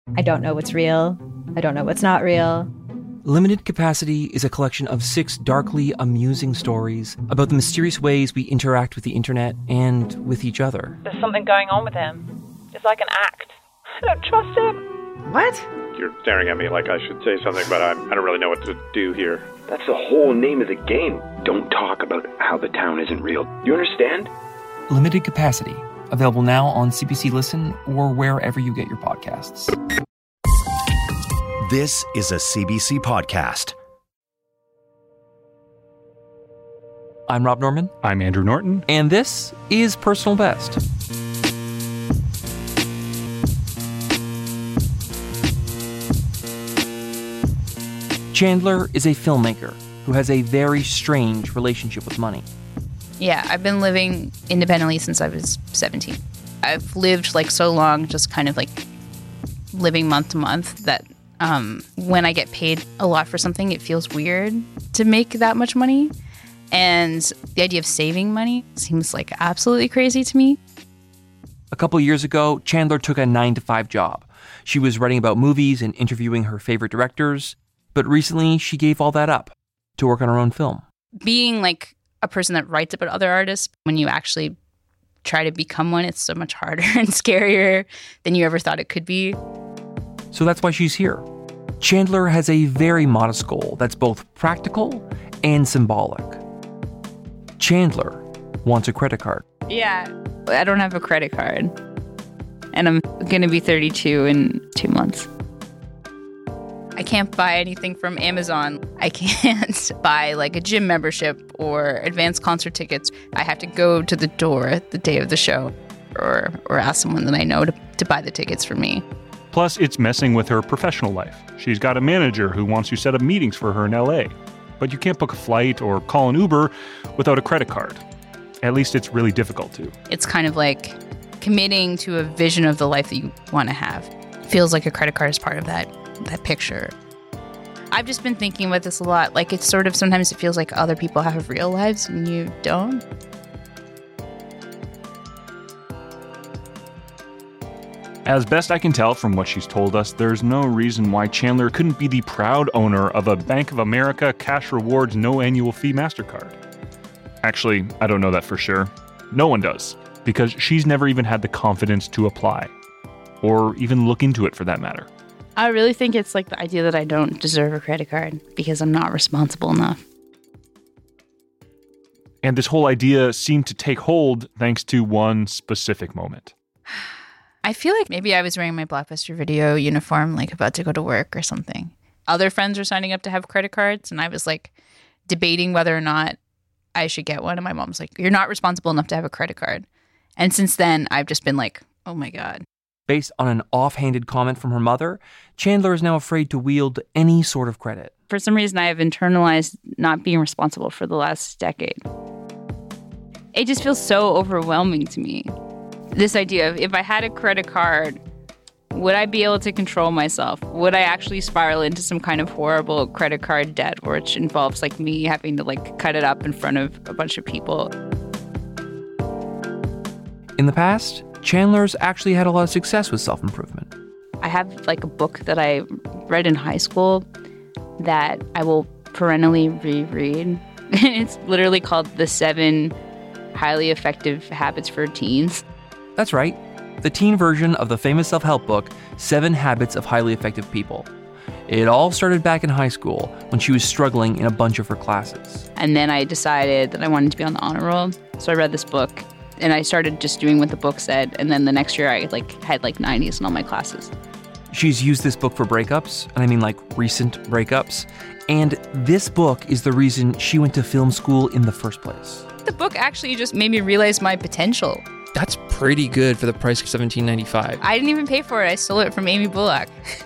I don't know what's real. I don't know what's not real. Limited Capacity is a collection of 6 darkly amusing stories about the mysterious ways we interact with the internet and with each other. There's something going on with him. It's like an act. I don't trust him. What? You're staring at me like I should say something, but I don't really know what to do here. That's the whole name of the game. Don't talk about how the town isn't real. You understand? Limited Capacity, available now on CBC Listen or wherever you get your podcasts. This is a CBC podcast. I'm Rob Norman. I'm Andrew Norton. And this is Personal Best. Chandler is a filmmaker who has a very strange relationship with money. Yeah, I've been living independently since I was 17. I've lived like so long, just kind of like living month to month that when I get paid a lot for something, it feels weird to make that much money. And the idea of saving money seems like absolutely crazy to me. A couple years ago, Chandler took a 9-to-5 job. She was writing about movies and interviewing her favorite directors, but recently she gave all that up to work on her own film. Being like a person that writes about other artists, when you actually try to become one, it's so much harder and scarier than you ever thought it could be. So that's why she's here. Chandler has a very modest goal that's both practical and symbolic. Chandler wants a credit card. Yeah, I don't have a credit card. And I'm going to be 32 in 2 months. I can't buy anything from Amazon. I can't buy like a gym membership or advanced concert tickets. I have to go to the door the day of the show or ask someone that I know to buy the tickets for me. Plus, it's messing with her professional life. She's got a manager who wants to set up meetings for her in LA. But you can't book a flight or call an Uber without a credit card. At least it's really difficult to. It's kind of like committing to a vision of the life that you want to have. Feels like a credit card is part of that picture. I've just been thinking about this a lot. Like, it's sort of, sometimes it feels like other people have real lives and you don't. As best I can tell from what she's told us, there's no reason why Chandler couldn't be the proud owner of a Bank of America Cash Rewards no annual fee MasterCard. Actually, I don't know that for sure. No one does, because she's never even had the confidence to apply, or even look into it for that matter. I really think it's like the idea that I don't deserve a credit card because I'm not responsible enough. And this whole idea seemed to take hold thanks to one specific moment. I feel like maybe I was wearing my Blockbuster Video uniform, like about to go to work or something. Other friends were signing up to have credit cards, and I was like debating whether or not I should get one. And my mom's like, "You're not responsible enough to have a credit card." And since then, I've just been like, oh my God. Based on an offhanded comment from her mother, Chandler is now afraid to wield any sort of credit. For some reason, I have internalized not being responsible for the last decade. It just feels so overwhelming to me. This idea of if I had a credit card, would I be able to control myself? Would I actually spiral into some kind of horrible credit card debt, which involves like me having to like cut it up in front of a bunch of people? In the past, Chandler's actually had a lot of success with self-improvement. I have like a book that I read in high school that I will perennially reread. It's literally called The 7 Highly Effective Habits for Teens. That's right, the teen version of the famous self-help book, 7 Habits of Highly Effective People. It all started back in high school when she was struggling in a bunch of her classes. And then I decided that I wanted to be on the honor roll, so I read this book. And I started just doing what the book said. And then the next year I had 90s in all my classes. She's used this book for breakups, and I mean like recent breakups. And this book is the reason she went to film school in the first place. The book actually just made me realize my potential. That's pretty good for the price of $17.95. I didn't even pay for it. I stole it from Amy Bullock.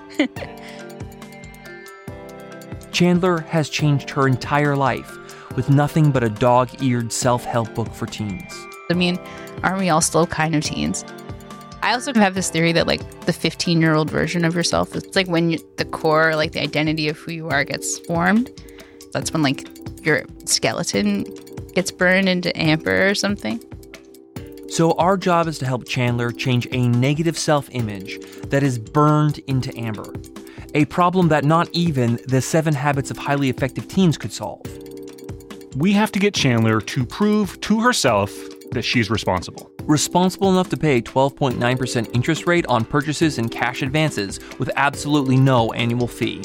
Chandler has changed her entire life with nothing but a dog-eared self-help book for teens. I mean, aren't we all still kind of teens? I also have this theory that, like, the 15-year-old version of yourself, it's like when the core, like, the identity of who you are gets formed. That's when, like, your skeleton gets burned into amber or something. So our job is to help Chandler change a negative self-image that is burned into amber. A problem that not even the 7 Habits of Highly Effective Teens could solve. We have to get Chandler to prove to herself that she's responsible. Responsible enough to pay a 12.9% interest rate on purchases and cash advances with absolutely no annual fee.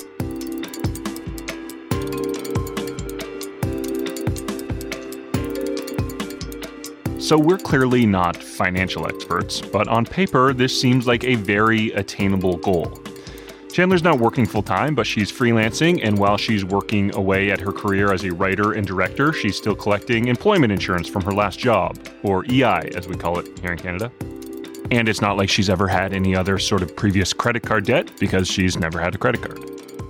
So we're clearly not financial experts, but on paper, this seems like a very attainable goal. Chandler's not working full-time, but she's freelancing, and while she's working away at her career as a writer and director, she's still collecting employment insurance from her last job, or EI, as we call it here in Canada. And it's not like she's ever had any other sort of previous credit card debt, because she's never had a credit card.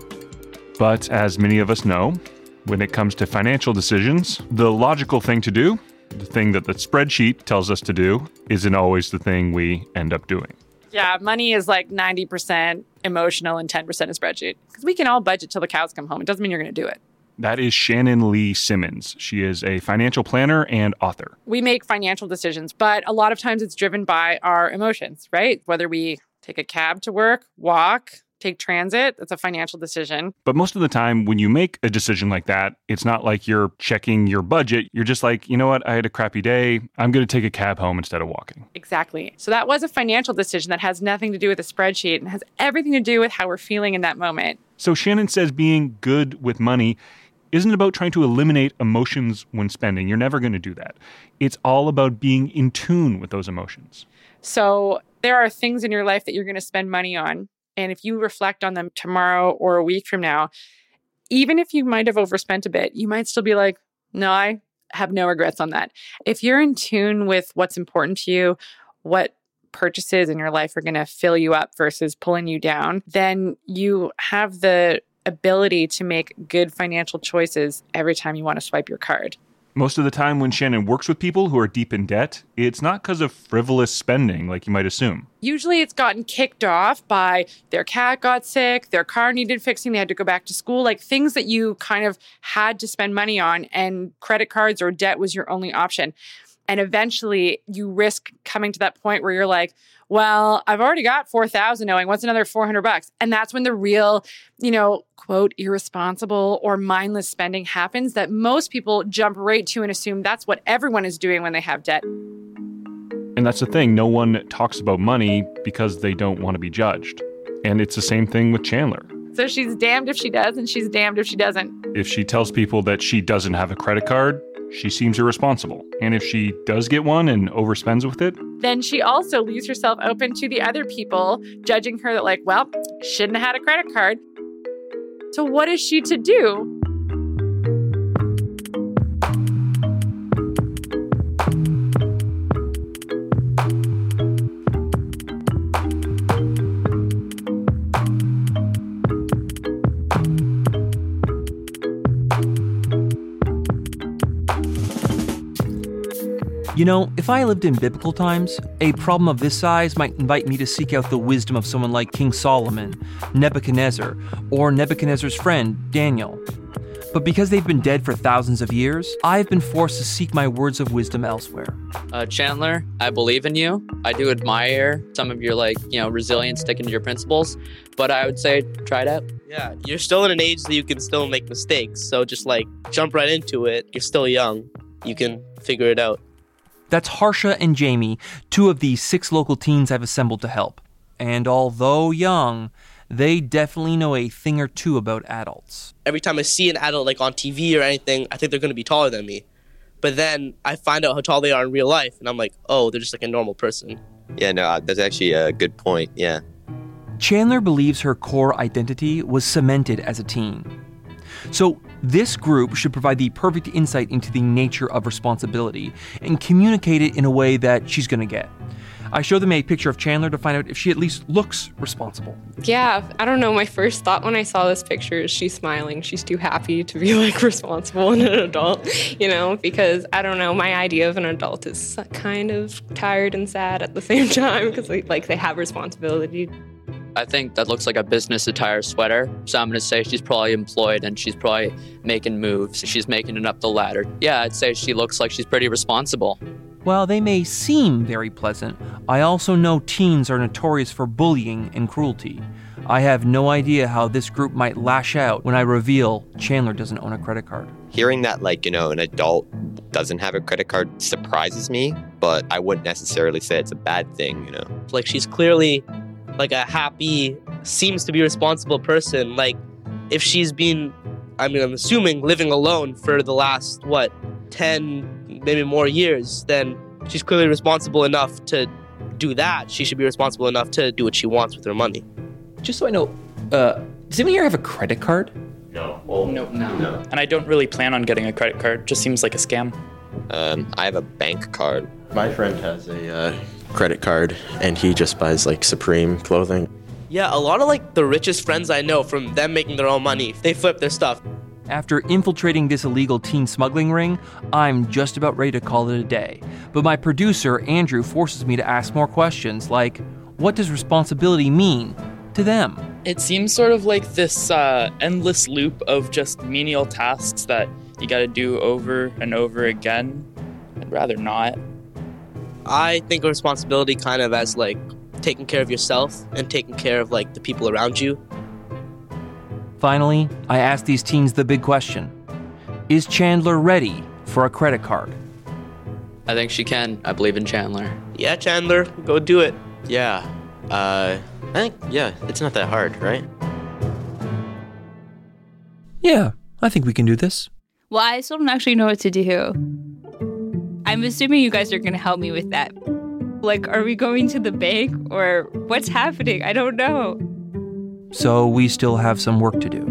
But as many of us know, when it comes to financial decisions, the logical thing to do, the thing that the spreadsheet tells us to do, isn't always the thing we end up doing. Yeah, money is like 90% emotional and 10% a spreadsheet. Because we can all budget till the cows come home. It doesn't mean you're going to do it. That is Shannon Lee Simmons. She is a financial planner and author. We make financial decisions, but a lot of times it's driven by our emotions, right? Whether we take a cab to work, walk, take transit, that's a financial decision. But most of the time when you make a decision like that, it's not like you're checking your budget. You're just like, you know what, I had a crappy day. I'm going to take a cab home instead of walking. Exactly. So that was a financial decision that has nothing to do with a spreadsheet and has everything to do with how we're feeling in that moment. So Shannon says being good with money isn't about trying to eliminate emotions when spending. You're never going to do that. It's all about being in tune with those emotions. So there are things in your life that you're going to spend money on. And if you reflect on them tomorrow or a week from now, even if you might have overspent a bit, you might still be like, no, I have no regrets on that. If you're in tune with what's important to you, what purchases in your life are going to fill you up versus pulling you down, then you have the ability to make good financial choices every time you want to swipe your card. Most of the time when Shannon works with people who are deep in debt, it's not because of frivolous spending like you might assume. Usually it's gotten kicked off by their cat got sick, their car needed fixing, they had to go back to school, like things that you kind of had to spend money on, and credit cards or debt was your only option. And eventually you risk coming to that point where you're like, well, I've already got $4,000 owing. What's another $400? And that's when the real, quote, irresponsible or mindless spending happens that most people jump right to and assume that's what everyone is doing when they have debt. And that's the thing. No one talks about money because they don't want to be judged. And it's the same thing with Chandler. So she's damned if she does and she's damned if she doesn't. If she tells people that she doesn't have a credit card, she seems irresponsible. And if she does get one and overspends with it, then she also leaves herself open to the other people judging her that like, well, shouldn't have had a credit card. So what is she to do? If I lived in biblical times, a problem of this size might invite me to seek out the wisdom of someone like King Solomon, Nebuchadnezzar, or Nebuchadnezzar's friend, Daniel. But because they've been dead for thousands of years, I've been forced to seek my words of wisdom elsewhere. Chandler, I believe in you. I do admire some of your, resilience, sticking to your principles. But I would say, try it out. Yeah, you're still in an age that you can still make mistakes. So just, jump right into it. You're still young. You can figure it out. That's Harsha and Jamie, 2 of the 6 local teens I've assembled to help. And although young, they definitely know a thing or two about adults. Every time I see an adult on TV or anything, I think they're going to be taller than me. But then I find out how tall they are in real life, and I'm like, oh, they're just like a normal person. Yeah, no, that's actually a good point, yeah. Chandler believes her core identity was cemented as a teen. So this group should provide the perfect insight into the nature of responsibility and communicate it in a way that she's going to get. I showed them a picture of Chandler to find out if she at least looks responsible. Yeah, I don't know. My first thought when I saw this picture is she's smiling. She's too happy to be responsible and an adult, because I don't know. My idea of an adult is kind of tired and sad at the same time because they have responsibility. I think that looks like a business attire sweater. So I'm going to say she's probably employed and she's probably making moves. She's making it up the ladder. Yeah, I'd say she looks like she's pretty responsible. While they may seem very pleasant, I also know teens are notorious for bullying and cruelty. I have no idea how this group might lash out when I reveal Chandler doesn't own a credit card. Hearing that, an adult doesn't have a credit card surprises me, but I wouldn't necessarily say it's a bad thing, Like, she's clearly, a happy, seems to be responsible person. Like, if she's been, I'm assuming, living alone for the last, 10, maybe more years, then she's clearly responsible enough to do that. She should be responsible enough to do what she wants with her money. Just so I know, does anyone here have a credit card? No. No. And I don't really plan on getting a credit card. Just seems like a scam. I have a bank card. My friend has a credit card, and he just buys, Supreme clothing. Yeah, a lot of, the richest friends I know, from them making their own money, they flip their stuff. After infiltrating this illegal teen smuggling ring, I'm just about ready to call it a day. But my producer, Andrew, forces me to ask more questions, like, what does responsibility mean to them? It seems sort of like this endless loop of just menial tasks that you gotta do over and over again. I'd rather not. I think of responsibility kind of as, taking care of yourself and taking care of, the people around you. Finally, I asked these teens the big question. Is Chandler ready for a credit card? I think she can. I believe in Chandler. Yeah, Chandler, go do it. Yeah. I think, it's not that hard, right? Yeah, I think we can do this. Well, I still don't actually know what to do. I'm assuming you guys are going to help me with that. Are we going to the bank or what's happening? I don't know. So we still have some work to do.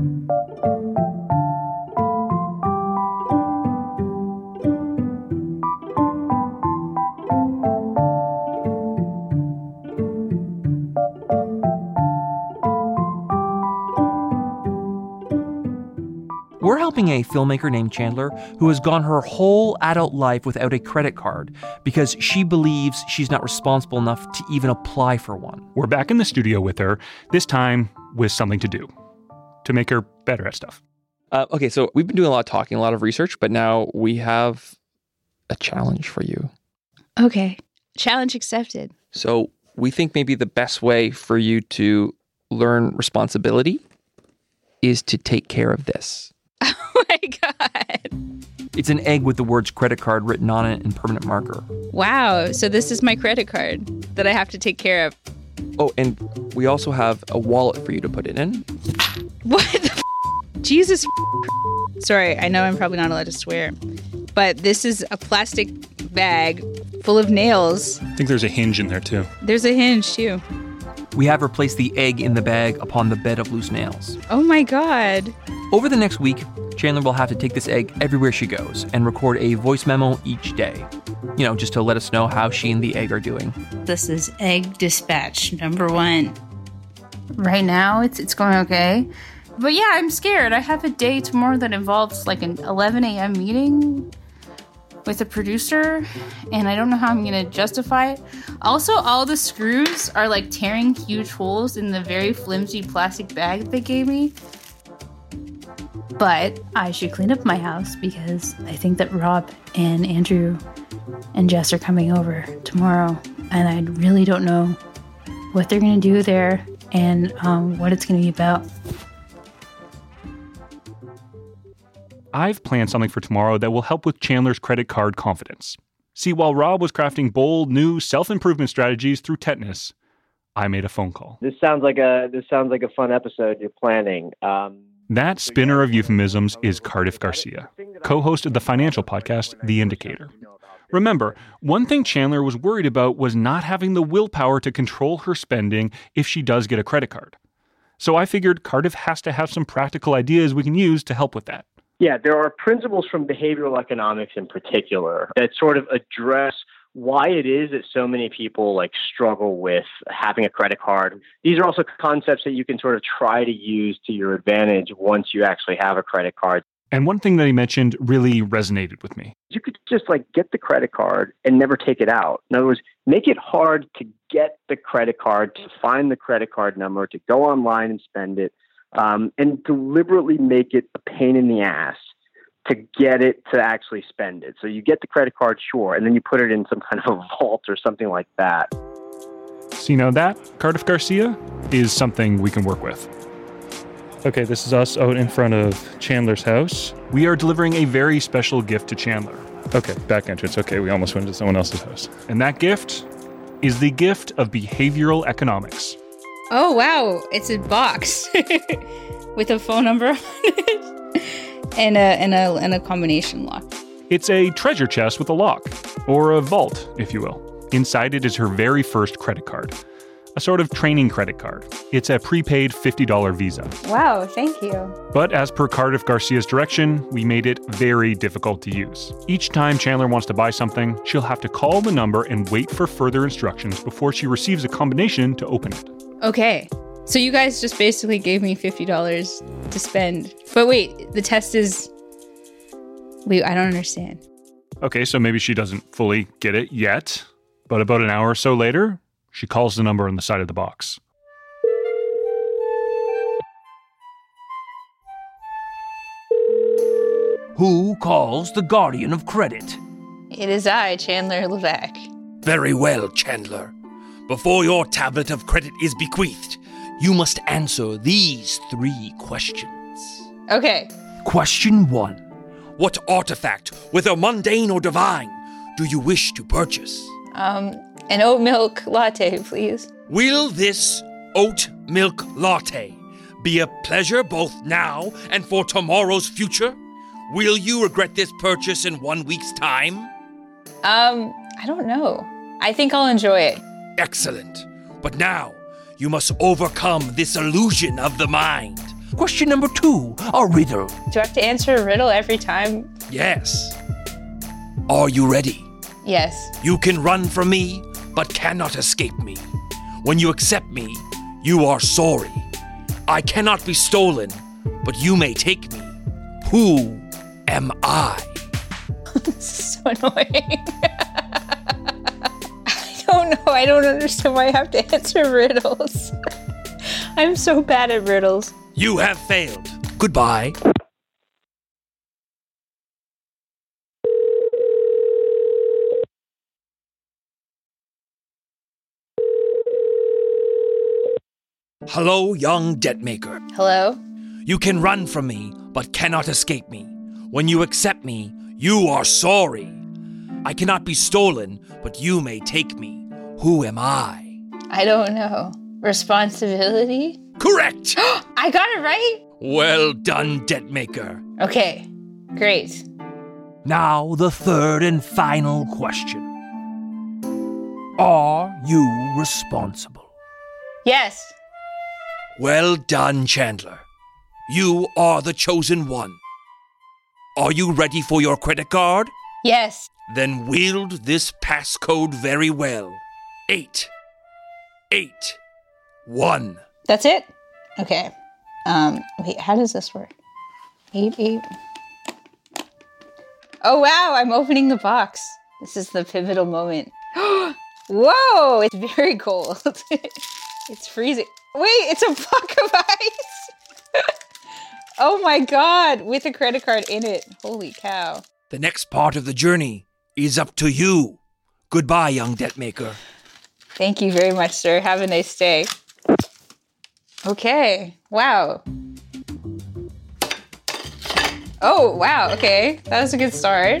We're helping a filmmaker named Chandler who has gone her whole adult life without a credit card because she believes she's not responsible enough to even apply for one. We're back in the studio with her, this time with something to do, to make her better at stuff. Okay, so we've been doing a lot of talking, a lot of research, but now we have a challenge for you. Okay, challenge accepted. So we think maybe the best way for you to learn responsibility is to take care of this. Oh my God. It's an egg with the words credit card written on it in permanent marker. Wow, so this is my credit card that I have to take care of. Oh, and we also have a wallet for you to put it in. What the Jesus. Sorry, I know I'm probably not allowed to swear, but this is a plastic bag full of nails. I think there's a hinge in there too. There's a hinge too. We have replaced the egg in the bag upon the bed of loose nails. Oh my God. Over the next week, Chandler will have to take this egg everywhere she goes and record a voice memo each day. Just to let us know how she and the egg are doing. This is egg dispatch number 1. Right now, it's going okay. But yeah, I'm scared. I have a day tomorrow that involves an 11 a.m. meeting with a producer, and I don't know how I'm going to justify it. Also, all the screws are tearing huge holes in the very flimsy plastic bag that they gave me. But I should clean up my house because I think that Rob and Andrew and Jess are coming over tomorrow, and I really don't know what they're going to do there and what it's going to be about. I've planned something for tomorrow that will help with Chandler's credit card confidence. See, while Rob was crafting bold, new self-improvement strategies through tetanus, I made a phone call. This sounds like a fun episode you're planning. That spinner of euphemisms is Cardiff Garcia, co-host of the financial podcast, The Indicator. Remember, one thing Chandler was worried about was not having the willpower to control her spending if she does get a credit card. So I figured Cardiff has to have some practical ideas we can use to help with that. Yeah, there are principles from behavioral economics in particular that sort of address why it is that so many people struggle with having a credit card. These are also concepts that you can sort of try to use to your advantage once you actually have a credit card. And one thing that he mentioned really resonated with me. You could just get the credit card and never take it out. In other words, make it hard to get the credit card, to find the credit card number, to go online and spend it. And deliberately make it a pain in the ass to get it to actually spend it. So you get the credit card, sure, and then you put it in some kind of a vault or something like that. So you know that, Cardiff Garcia, is something we can work with. Okay, this is us out in front of Chandler's house. We are delivering a very special gift to Chandler. Okay, back entrance. Okay, we almost went to someone else's house. And that gift is the gift of behavioral economics. Oh, wow. It's a box with a phone number on it and a combination lock. It's a treasure chest with a lock, or a vault, if you will. Inside it is her very first credit card, a sort of training credit card. It's a prepaid $50 Visa. Wow, thank you. But as per Cardiff Garcia's direction, we made it very difficult to use. Each time Chandler wants to buy something, she'll have to call the number and wait for further instructions before she receives a combination to open it. Okay. So you guys just basically gave me $50 to spend. But wait, the test is... Wait, I don't understand. Okay, so maybe she doesn't fully get it yet, but about an hour or so later, she calls the number on the side of the box. Who calls the guardian of credit? It is I, Chandler Levesque. Very well, Chandler. Before your tablet of credit is bequeathed, you must answer these 3 questions. Okay. Question 1. What artifact, whether mundane or divine, do you wish to purchase? An oat milk latte, please. Will this oat milk latte be a pleasure both now and for tomorrow's future? Will you regret this purchase in 1 week's time? I don't know. I think I'll enjoy it. Excellent. But now, you must overcome this illusion of the mind. Question number 2, a riddle. Do I have to answer a riddle every time? Yes. Are you ready? Yes. You can run from me, but cannot escape me. When you accept me, you are sorry. I cannot be stolen, but you may take me. Who am I? This is so annoying. I don't know. I don't understand why I have to answer riddles. I'm so bad at riddles. You have failed. Goodbye. Hello, young debt maker. Hello? You can run from me, but cannot escape me. When you accept me, you are sorry. I cannot be stolen, but you may take me. Who am I? I don't know. Responsibility? Correct! I got it right? Well done, debt maker. Okay, great. Now the 3rd and final question. Are you responsible? Yes. Well done, Chandler. You are the chosen one. Are you ready for your credit card? Yes. Then wield this passcode very well. 8, 8, 1. That's it? Okay. Wait, how does this work? 8, 8. Oh, wow, I'm opening the box. This is the pivotal moment. Whoa, it's very cold. It's freezing. Wait, it's a block of ice. Oh my God, with a credit card in it. Holy cow. The next part of the journey is up to you. Goodbye, young debt maker. Thank you very much, sir. Have a nice day. Okay. Wow. Oh, wow. Okay. That was a good start.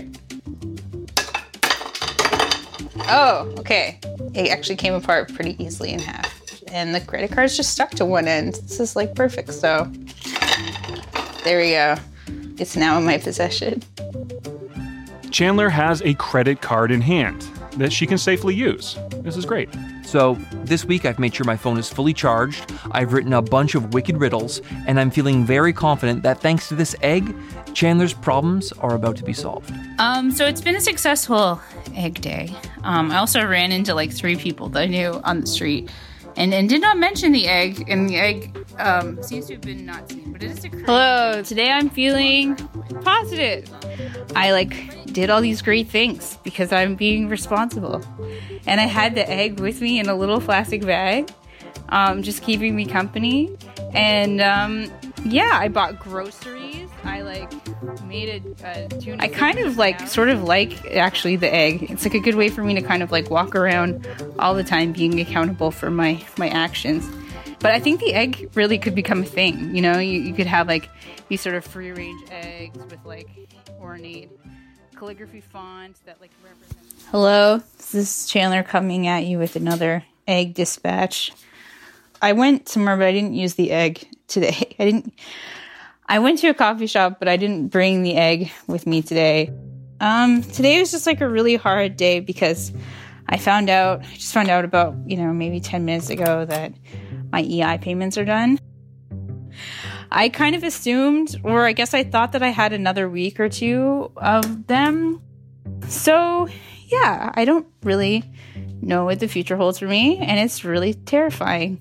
Oh, okay. It actually came apart pretty easily in half. And the credit card's just stuck to one end. This is like perfect. So there we go. It's now in my possession. Chandler has a credit card in hand that she can safely use. This is great. So this week I've made sure my phone is fully charged, I've written a bunch of wicked riddles, and I'm feeling very confident that thanks to this egg, Chandler's problems are about to be solved. So it's been a successful egg day. I also ran into like 3 people that I knew on the street and did not mention the egg, and the egg seems to have been not seen, but it is a Hello, today I'm feeling positive. I did all these great things because I'm being responsible. And I had the egg with me in a little plastic bag, just keeping me company. And yeah, I bought groceries. I like made a tuna. I kind of sort of like actually the egg. It's like a good way for me to kind of like walk around all the time being accountable for my actions. But I think the egg really could become a thing. You know, you could have like these sort of free range eggs with like ornate calligraphy font that like represents. Hello, this is Chandler coming at you with another egg dispatch. I went somewhere, but I didn't use the egg today. I went to a coffee shop, but I didn't bring the egg with me today. Today was just like a really hard day because I just found out about, maybe 10 minutes ago that my EI payments are done. I kind of assumed, or I guess I thought that I had another week or two of them. So, yeah, I don't really know what the future holds for me, and it's really terrifying.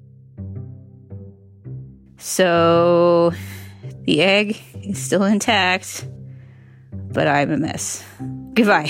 So, the egg is still intact, but I'm a mess. Goodbye.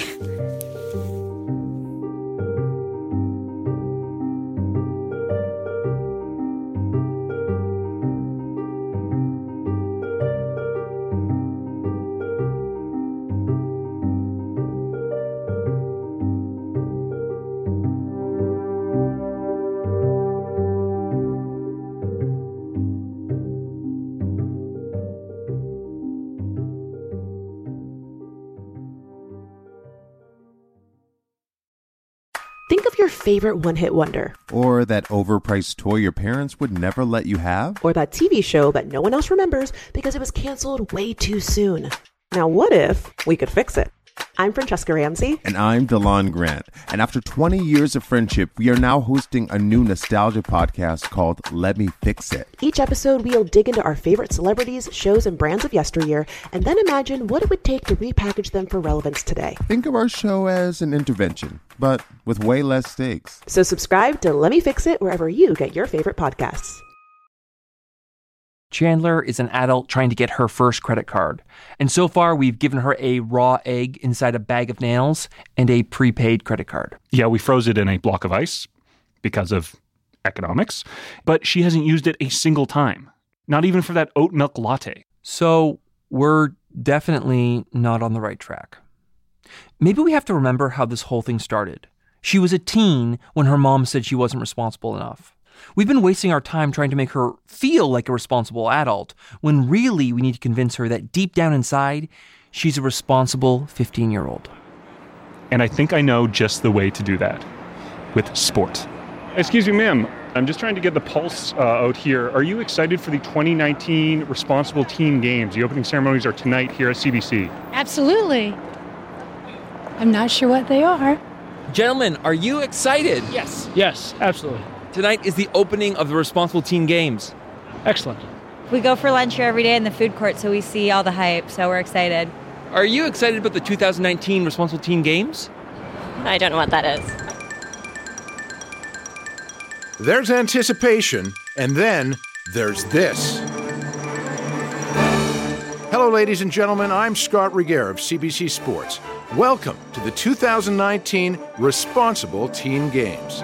Think of your favorite one-hit wonder. Or that overpriced toy your parents would never let you have. Or that TV show that no one else remembers because it was canceled way too soon. Now what if we could fix it? I'm Francesca Ramsey. And I'm DeLon Grant. And after 20 years of friendship, we are now hosting a new nostalgia podcast called Let Me Fix It. Each episode, we'll dig into our favorite celebrities, shows, and brands of yesteryear, and then imagine what it would take to repackage them for relevance today. Think of our show as an intervention, but with way less stakes. So subscribe to Let Me Fix It wherever you get your favorite podcasts. Chandler is an adult trying to get her first credit card. And so far, we've given her a raw egg inside a bag of nails and a prepaid credit card. Yeah, we froze it in a block of ice because of economics, but she hasn't used it a single time. Not even for that oat milk latte. So we're definitely not on the right track. Maybe we have to remember how this whole thing started. She was a teen when her mom said she wasn't responsible enough. We've been wasting our time trying to make her feel like a responsible adult, when really we need to convince her that deep down inside, she's a responsible 15-year-old. And I think I know just the way to do that. With sport. Excuse me, ma'am. I'm just trying to get the pulse out here. Are you excited for the 2019 Responsible Teen Games? The opening ceremonies are tonight here at CBC. Absolutely. I'm not sure what they are. Gentlemen, are you excited? Yes, absolutely. Tonight is the opening of the Responsible Teen Games. Excellent. We go for lunch here every day in the food court, so we see all the hype, so we're excited. Are you excited about the 2019 Responsible Teen Games? I don't know what that is. There's anticipation, and then there's this. Hello, ladies and gentlemen. I'm Scott Regehr of CBC Sports. Welcome to the 2019 Responsible Teen Games.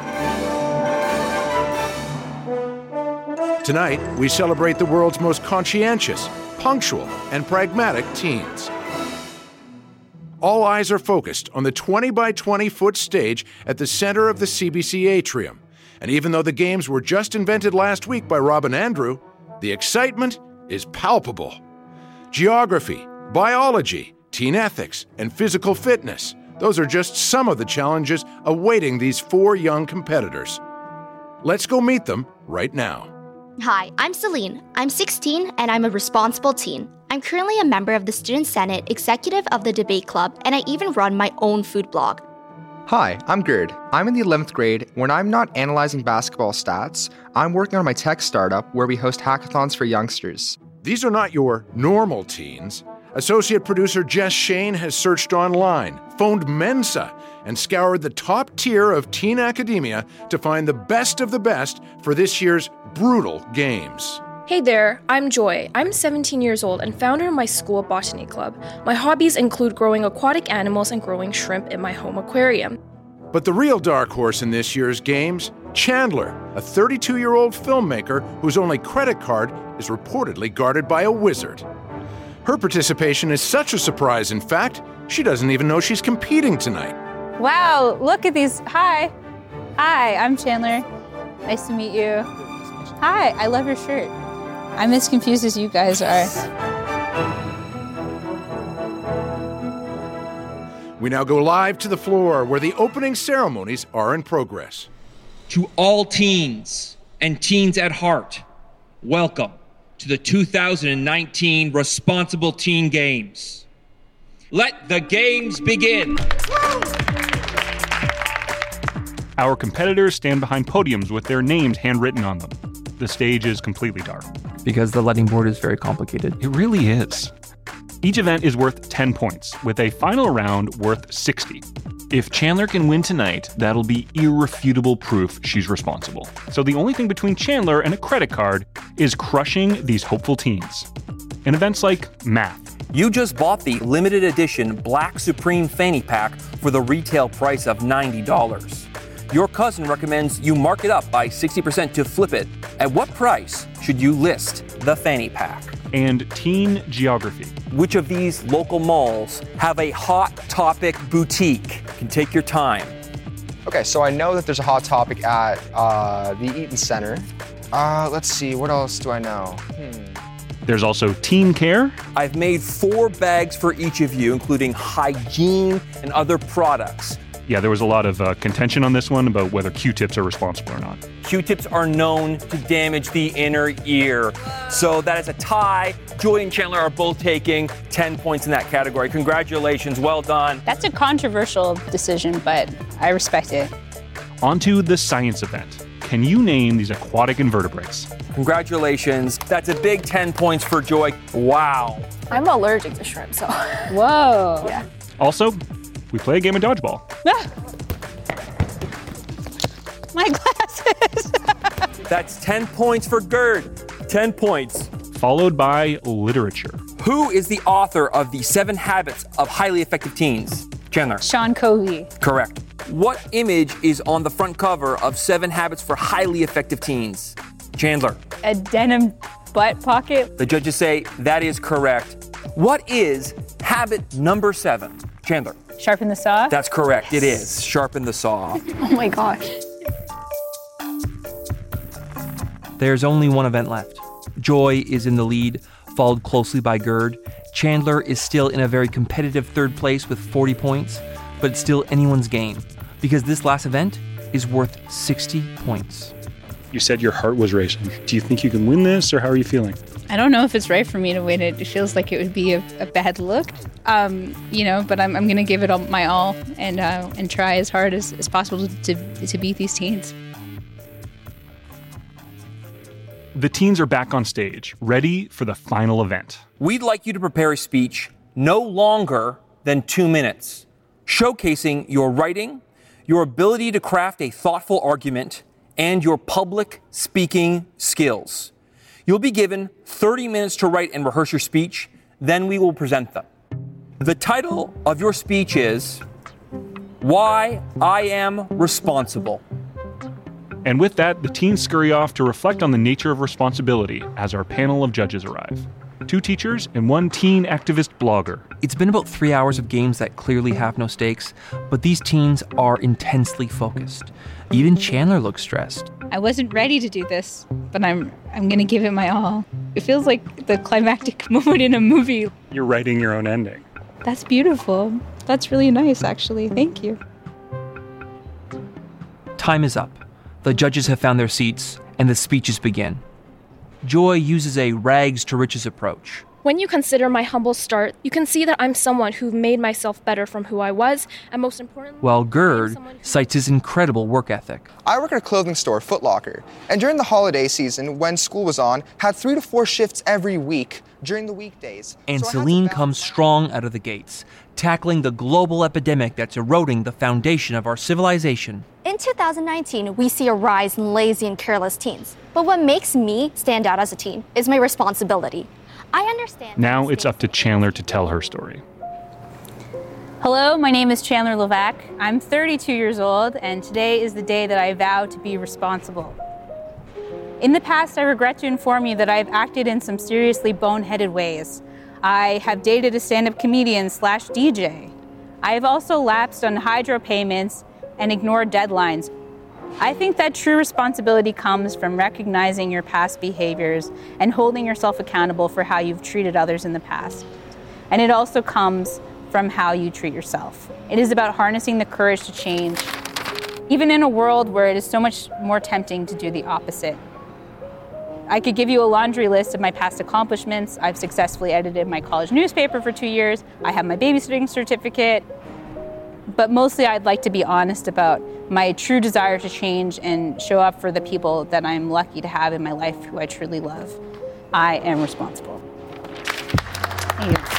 Tonight, we celebrate the world's most conscientious, punctual, and pragmatic teens. All eyes are focused on the 20 by 20 foot stage at the center of the CBC atrium. And even though the games were just invented last week by Robin Andrew, the excitement is palpable. Geography, biology, teen ethics, and physical fitness. Those are just some of the challenges awaiting these 4 young competitors. Let's go meet them right now. Hi, I'm Celine. I'm 16 and I'm a responsible teen. I'm currently a member of the Student Senate, executive of the Debate Club, and I even run my own food blog. Hi, I'm Gerd. I'm in the 11th grade. When I'm not analyzing basketball stats, I'm working on my tech startup where we host hackathons for youngsters. These are not your normal teens. Associate producer Jess Shane has searched online, phoned Mensa, and scoured the top tier of teen academia to find the best of the best for this year's brutal games. Hey there, I'm Joy. I'm 17 years old and founder of my school botany club. My hobbies include growing aquatic animals and growing shrimp in my home aquarium. But the real dark horse in this year's games, Chandler, a 32-year-old filmmaker whose only credit card is reportedly guarded by a wizard. Her participation is such a surprise, in fact, she doesn't even know she's competing tonight. Wow, look at these. Hi, I'm Chandler. Nice to meet you. Hi, I love your shirt. I'm as confused as you guys are. We now go live to the floor where the opening ceremonies are in progress. To all teens and teens at heart, welcome to the 2019 Responsible Teen Games. Let the games begin. Our competitors stand behind podiums with their names handwritten on them. The stage is completely dark. Because the lighting board is very complicated. It really is. Each event is worth 10 points, with a final round worth 60. If Chandler can win tonight, that'll be irrefutable proof she's responsible. So the only thing between Chandler and a credit card is crushing these hopeful teens. In events like math. You just bought the limited edition Black Supreme Fanny Pack for the retail price of $90. Your cousin recommends you mark it up by 60% to flip it. At what price should you list the fanny pack? And teen geography. Which of these local malls have a Hot Topic boutique? You can take your time. Okay, so I know that there's a Hot Topic at the Eaton Center. Let's see, what else do I know? There's also teen care. I've made 4 bags for each of you, including hygiene and other products. Yeah, there was a lot of contention on this one about whether Q-tips are responsible or not. Q-tips are known to damage the inner ear. So that is a tie. Joy and Chandler are both taking 10 points in that category. Congratulations, well done. That's a controversial decision, but I respect it. On to the science event. Can you name these aquatic invertebrates? Congratulations. That's a big 10 points for Joy. Wow. I'm allergic to shrimp, so. Whoa. Yeah. Also, we play a game of dodgeball. My glasses. That's 10 points for Gerd. 10 points. Followed by literature. Who is the author of the 7 Habits of Highly Effective Teens? Chandler. Sean Covey. Correct. What image is on the front cover of 7 Habits for Highly Effective Teens? Chandler. A denim butt pocket. The judges say that is correct. What is habit number 7? Chandler. Sharpen the saw? That's correct. It is. Sharpen the saw. Oh my gosh. There's only one event left. Joy is in the lead, followed closely by Gerd. Chandler is still in a very competitive 3rd place with 40 points, but it's still anyone's game because this last event is worth 60 points. You said your heart was racing. Do you think you can win this, or how are you feeling? I don't know if it's right for me to win it. It feels like it would be a bad look, but I'm going to give it my all and try as hard as possible to beat these teens. The teens are back on stage, ready for the final event. We'd like you to prepare a speech no longer than 2 minutes, showcasing your writing, your ability to craft a thoughtful argument, and your public speaking skills. You'll be given 30 minutes to write and rehearse your speech, then we will present them. The title of your speech is Why I Am Responsible. And with that, the teens scurry off to reflect on the nature of responsibility as our panel of judges arrive. 2 teachers and 1 teen activist blogger. It's been about 3 hours of games that clearly have no stakes, but these teens are intensely focused. Even Chandler looks stressed. I wasn't ready to do this, but I'm going to give it my all. It feels like the climactic moment in a movie. You're writing your own ending. That's beautiful. That's really nice, actually. Thank you. Time is up. The judges have found their seats, and the speeches begin. Joy uses a rags to riches approach. When you consider my humble start, you can see that I'm someone who made myself better from who I was, and most importantly, while Gerd cites his incredible work ethic. I work at a clothing store, Foot Locker, and during the holiday season, when school was on, had 3 to 4 shifts every week during the weekdays. And Celine comes strong out of the gates, tackling the global epidemic that's eroding the foundation of our civilization. In 2019, we see a rise in lazy and careless teens. But what makes me stand out as a teen is my responsibility. I understand. Now it's up to Chandler to tell her story. Hello, my name is Chandler Levac. I'm 32 years old, and today is the day that I vow to be responsible. In the past, I regret to inform you that I've acted in some seriously boneheaded ways. I have dated a stand-up comedian / DJ. I have also lapsed on hydro payments and ignored deadlines. I think that true responsibility comes from recognizing your past behaviors and holding yourself accountable for how you've treated others in the past. And it also comes from how you treat yourself. It is about harnessing the courage to change, even in a world where it is so much more tempting to do the opposite. I could give you a laundry list of my past accomplishments. I've successfully edited my college newspaper for 2 years. I have my babysitting certificate. But mostly I'd like to be honest about my true desire to change and show up for the people that I'm lucky to have in my life who I truly love. I am responsible. Thank you.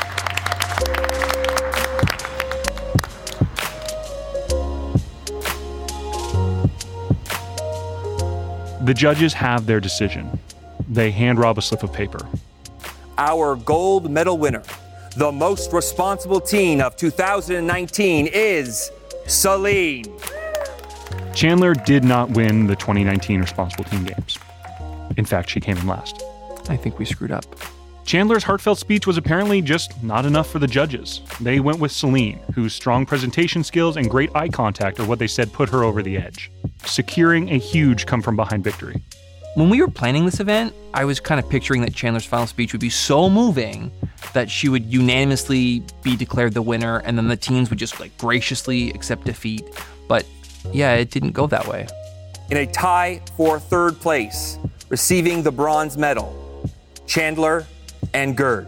The judges have their decision. They hand Rob a slip of paper. Our gold medal winner, the most responsible teen of 2019 is Celine. Chandler did not win the 2019 Responsible Teen Games. In fact, she came in last. I think we screwed up. Chandler's heartfelt speech was apparently just not enough for the judges. They went with Celine, whose strong presentation skills and great eye contact are what they said put her over the edge, securing a huge come-from-behind victory. When we were planning this event, I was kind of picturing that Chandler's final speech would be so moving that she would unanimously be declared the winner, and then the teens would just graciously accept defeat. But yeah, it didn't go that way. In a tie for third place, receiving the bronze medal, Chandler and Gerd.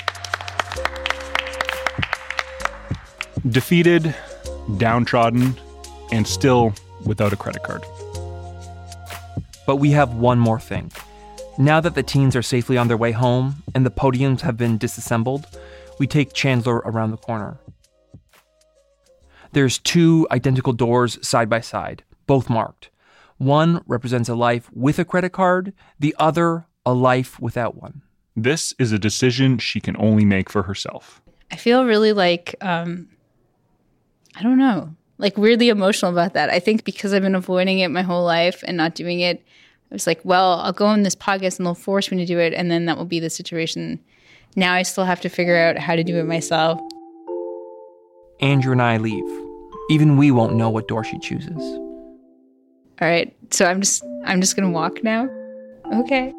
Defeated, downtrodden, and still without a credit card. But we have one more thing. Now that the teens are safely on their way home and the podiums have been disassembled, we take Chandler around the corner. There's 2 identical doors side by side, both marked. One represents a life with a credit card, the other a life without one. This is a decision she can only make for herself. I feel really I don't know, weirdly emotional about that. I think because I've been avoiding it my whole life and not doing it, I was like, well, I'll go on this podcast and they'll force me to do it, and then that will be the situation. Now I still have to figure out how to do it myself. Andrew and I leave. Even we won't know what door she chooses. All right, so I'm just gonna walk now. Okay.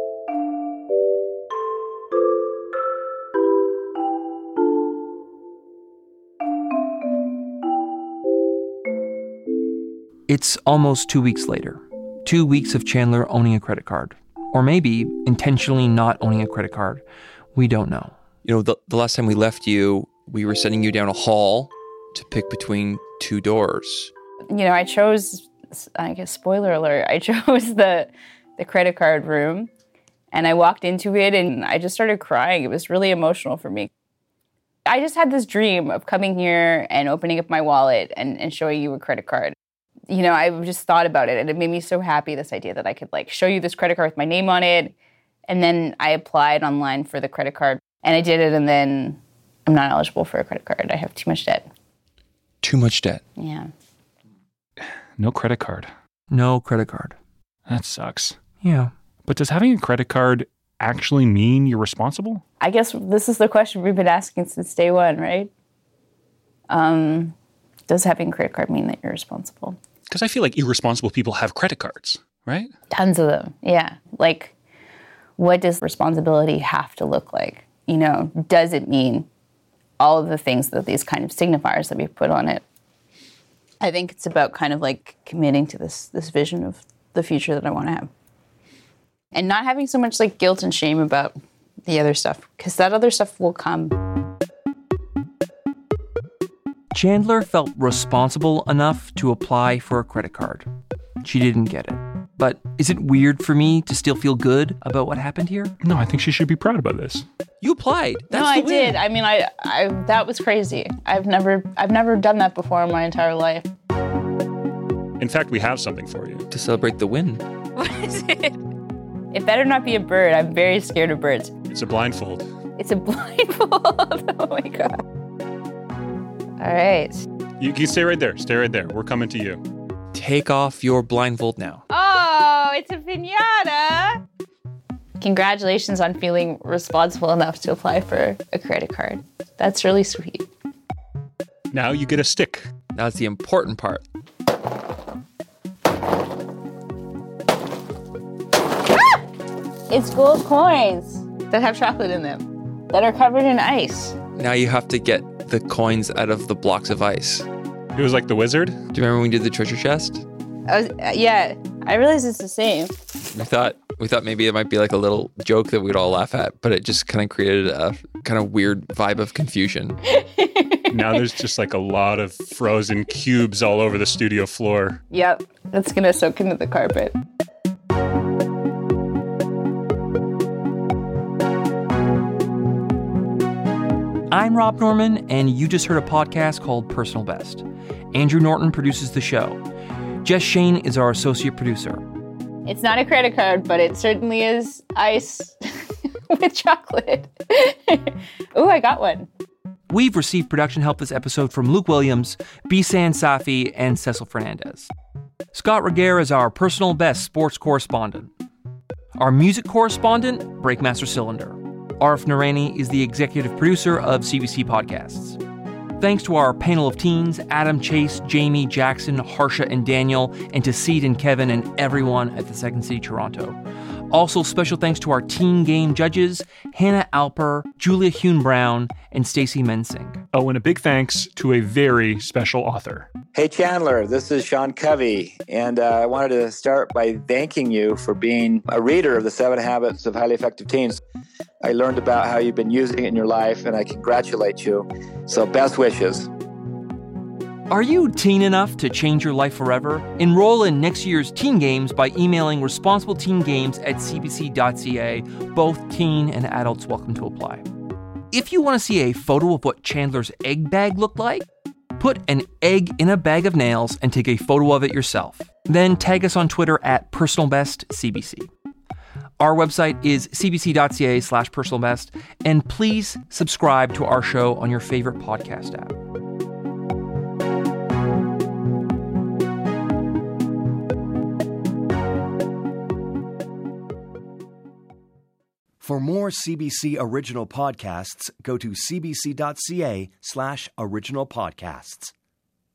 It's almost 2 weeks later. 2 weeks of Chandler owning a credit card. Or maybe intentionally not owning a credit card. We don't know. You know, the last time we left you, we were sending you down a hall to pick between 2 doors. You know, I chose, I guess, spoiler alert, I chose the credit card room. And I walked into it and I just started crying. It was really emotional for me. I just had this dream of coming here and opening up my wallet and showing you a credit card. You know, I just thought about it and it made me so happy, this idea that I could show you this credit card with my name on it. And then I applied online for the credit card and I did it, and then I'm not eligible for a credit card. I have too much debt. Too much debt? Yeah. No credit card. No credit card. That sucks. Yeah. But does having a credit card actually mean you're responsible? I guess this is the question we've been asking since day one, right? Does having a credit card mean that you're responsible? Because I feel like irresponsible people have credit cards, right? Tons of them, yeah. What does responsibility have to look like? You know, does it mean all of the things that these kind of signifiers that we put on it? I think it's about committing to this vision of the future that I want to have. And not having so much guilt and shame about the other stuff, because that other stuff will come. Chandler felt responsible enough to apply for a credit card. She didn't get it. But is it weird for me to still feel good about what happened here? No, I think she should be proud about this. You applied. That's I did. I mean, I that was crazy. I've never done that before in my entire life. In fact, we have something for you. To celebrate the win. What is it? It better not be a bird. I'm very scared of birds. It's a blindfold. It's a blindfold. Oh my God. All right. You can stay right there. Stay right there. We're coming to you. Take off your blindfold now. Oh, it's a piñata. Congratulations on feeling responsible enough to apply for a credit card. That's really sweet. Now you get a stick. That's the important part. It's gold coins that have chocolate in them, that are covered in ice. Now you have to get the coins out of the blocks of ice. It was like the wizard. Do you remember when we did the treasure chest? Yeah, I realize it's the same. We thought maybe it might be like a little joke that we'd all laugh at, but it just kind of created a kind of weird vibe of confusion. Now there's just like a lot of frozen cubes all over the studio floor. Yep, that's gonna soak into the carpet. I'm Rob Norman, and you just heard a podcast called Personal Best. Andrew Norton produces the show. Jess Shane is our associate producer. It's not a credit card, but it certainly is ice with chocolate. Ooh, I got one. We've received production help this episode from Luke Williams, Bisan Safi, and Cecil Fernandez. Scott Reguer is our Personal Best sports correspondent. Our music correspondent, Breakmaster Cylinder. Arif Narani is the executive producer of CBC Podcasts. Thanks to our panel of teens, Adam, Chase, Jamie, Jackson, Harsha, and Daniel, and to Seed and Kevin and everyone at the Second City Toronto. Also, special thanks to our teen game judges, Hannah Alper, Julia Hune-Brown, and Stacey Mensing. Oh, and a big thanks to a very special author. Hey, Chandler, this is Sean Covey, and I wanted to start by thanking you for being a reader of the 7 Habits of Highly Effective Teens. I learned about how you've been using it in your life, and I congratulate you. So best wishes. Are you teen enough to change your life forever? Enroll in next year's teen games by emailing responsibleteengames@cbc.ca. Both teen and adults welcome to apply. If you want to see a photo of what Chandler's egg bag looked like, put an egg in a bag of nails and take a photo of it yourself. Then tag us on Twitter at PersonalBestCBC. Our website is cbc.ca/personalbest, and please subscribe to our show on your favorite podcast app. For more CBC original podcasts, go to cbc.ca/original podcasts.